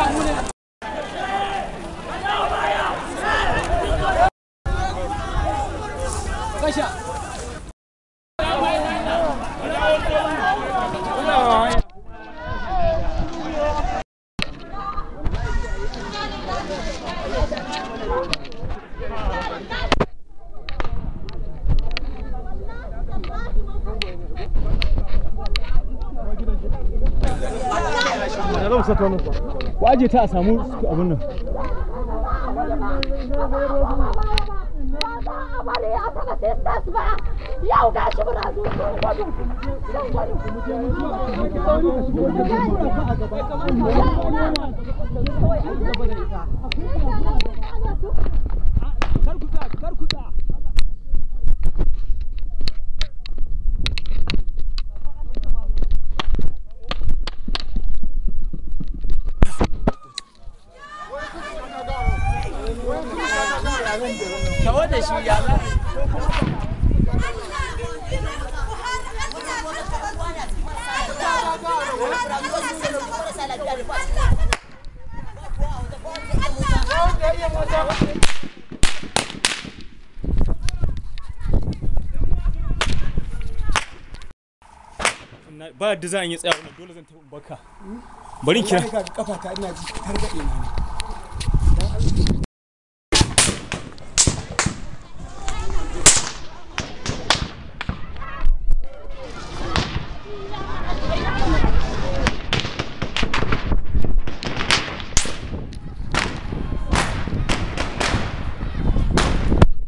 Ku aje ta a samu abin nan. Yau ga shi muna ba da za a yi tsaya wannan dole zan tafi baka bari kira kafa ta ina ji targaɗe ne